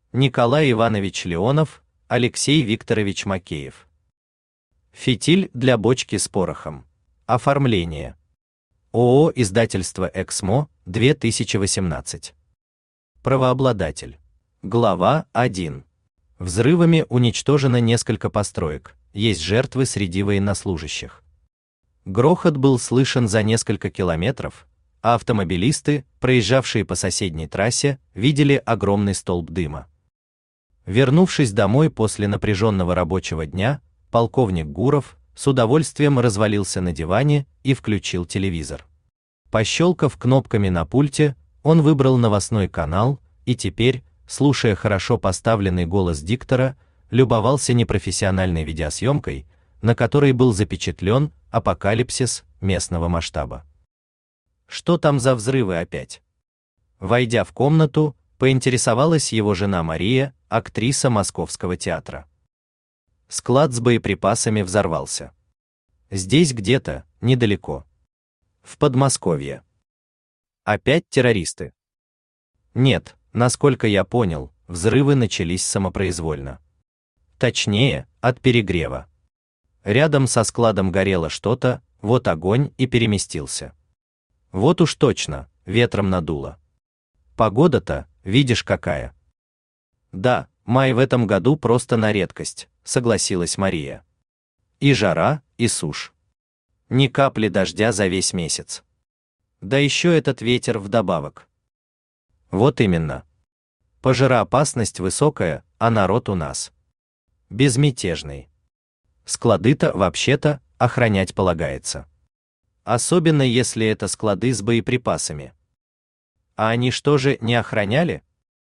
Николай Иванович Леонов, Алексей Викторович Макеев. Фитиль для бочки с порохом. Оформление. ООО «Издательство Эксмо», 2018. Правообладатель. Глава 1. Взрывами уничтожено несколько построек, есть жертвы среди военнослужащих. Грохот был слышен за несколько километров, а автомобилисты, проезжавшие по соседней трассе, видели огромный столб дыма. Вернувшись домой после напряженного рабочего дня, полковник Гуров с удовольствием развалился на диване и включил телевизор. Пощелкав кнопками на пульте, он выбрал новостной канал и теперь, слушая хорошо поставленный голос диктора, любовался непрофессиональной видеосъемкой, на которой был запечатлен апокалипсис местного масштаба. Что там за взрывы опять? Войдя в комнату, поинтересовалась его жена Мария, актриса Московского театра. Склад с боеприпасами взорвался. Здесь где-то, недалеко. В Подмосковье. Опять террористы? Нет, насколько я понял, взрывы начались самопроизвольно. Точнее, от перегрева. Рядом со складом горело что-то, вот огонь и переместился. Вот уж точно, ветром надуло. Погода-то, видишь какая. Да, май в этом году просто на редкость, согласилась Мария. И жара, и сушь. Ни капли дождя за весь месяц. Да еще этот ветер вдобавок. Вот именно. Пожароопасность высокая, а народ у нас безмятежный. Склады-то вообще-то охранять полагается. Особенно если это склады с боеприпасами. А они что же, не охраняли?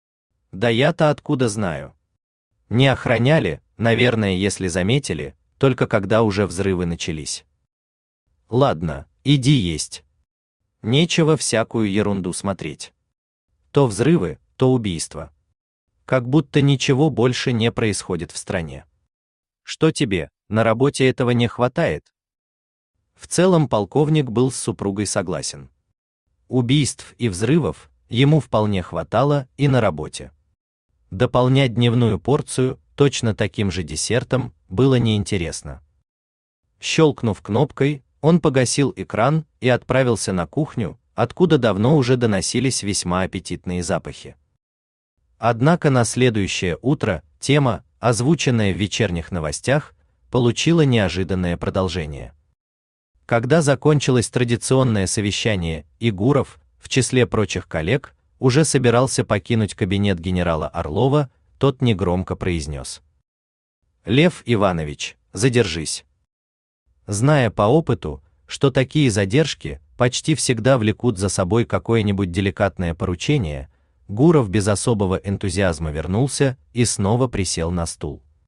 Да я-то откуда знаю? Не охраняли, наверное, если заметили, только когда уже взрывы начались. Ладно, иди есть. Нечего всякую ерунду смотреть. То взрывы, то убийства. Как будто ничего больше не происходит в стране. Что тебе, на работе этого не хватает? В целом полковник был с супругой согласен. Убийств и взрывов ему вполне хватало и на работе. Дополнять дневную порцию точно таким же десертом было неинтересно. Щелкнув кнопкой, он погасил экран и отправился на кухню, откуда давно уже доносились весьма аппетитные запахи. Однако на следующее утро тема, озвученная в вечерних новостях, получила неожиданное продолжение. Когда закончилось традиционное совещание, и Гуров, в числе прочих коллег, уже собирался покинуть кабинет генерала Орлова, тот негромко произнес: «Лев Иванович, задержись». Зная по опыту, что такие задержки почти всегда влекут за собой какое-нибудь деликатное поручение, Гуров без особого энтузиазма вернулся и снова присел на стул.